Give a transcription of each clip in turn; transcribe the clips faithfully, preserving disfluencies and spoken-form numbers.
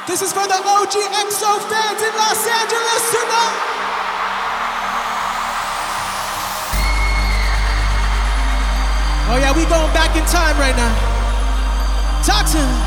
This is for the O G X O fans in Los Angeles tonight. Oh yeah, we going back in time right now. Talk to him.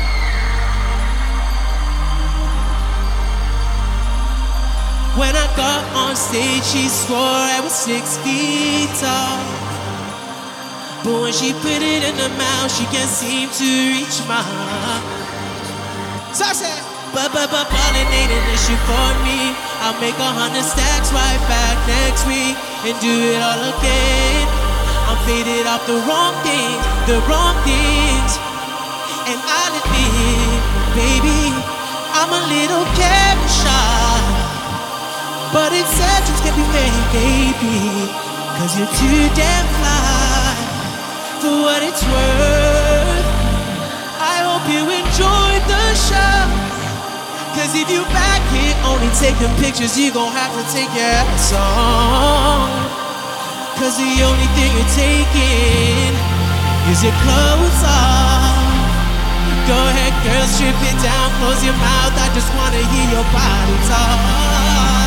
When I got on stage, she swore I was six feet tall. But when she put it in her mouth, she can't seem to reach my heart. So I said, But, but, but, ballin' ain't an issue for me. I'll make a hundred stacks right back next week and do it all again. I'm faded off the wrong things, the wrong things. And I'll admit, baby, I'm a little carrot shy. But exceptions can be made, baby, cause you're too damn fly. For what it's worth, I hope you enjoyed the show. Cause if you back here only taking pictures, you gon' have to take your ass on. Cause the only thing you're taking is your clothes off. Go ahead, girl, strip it down, close your mouth. I just wanna hear your body talk.